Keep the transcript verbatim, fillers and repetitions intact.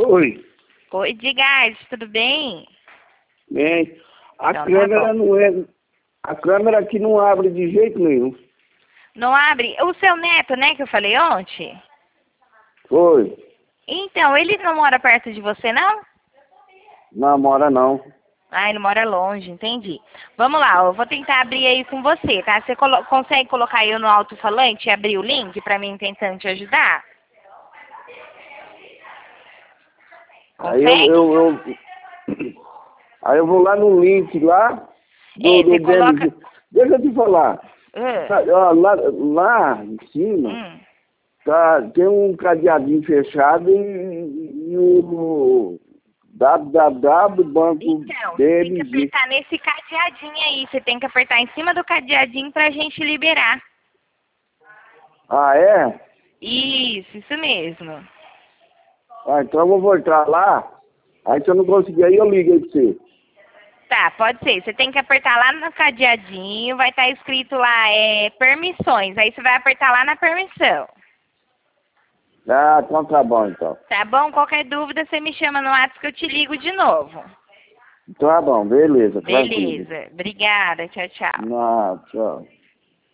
Oi. Oi, diga, tudo bem? Bem, a Então, tá câmera bom. não é... A câmera aqui não abre de jeito nenhum. Não abre? O seu neto, né, que eu falei ontem? Oi. Então, ele não mora perto de você, não? Não, mora não. Ah, ele mora longe, entendi. Vamos lá, eu vou tentar abrir aí com você, tá? Você colo consegue colocar eu no alto-falante e abrir o link pra mim tentando te ajudar? Aí eu, Consegue? eu, eu... Aí eu vou lá no link lá do, É, do você coloca... D M Z. Deixa eu te falar. Tá, Ah, ó, lá, lá em cima hum. tá, tem um cadeadinho fechado e, e o www banco Então, você tem que D M Z. apertar nesse cadeadinho aí. Você tem que apertar em cima do cadeadinho pra gente liberar. Ah, é? Isso, isso mesmo. Ah, então eu vou voltar lá. Aí se eu não conseguir, aí eu ligo aí pra você. Tá, pode ser. Você tem que apertar lá no cadeadinho, vai estar escrito lá, é, permissões. Aí você vai apertar lá na permissão. Ah, então tá bom então. Tá bom? Qualquer dúvida, você me chama no WhatsApp que eu te ligo de novo. Tá bom, beleza, tranquilo. Beleza. Obrigada. Tchau, tchau. Ah, tchau.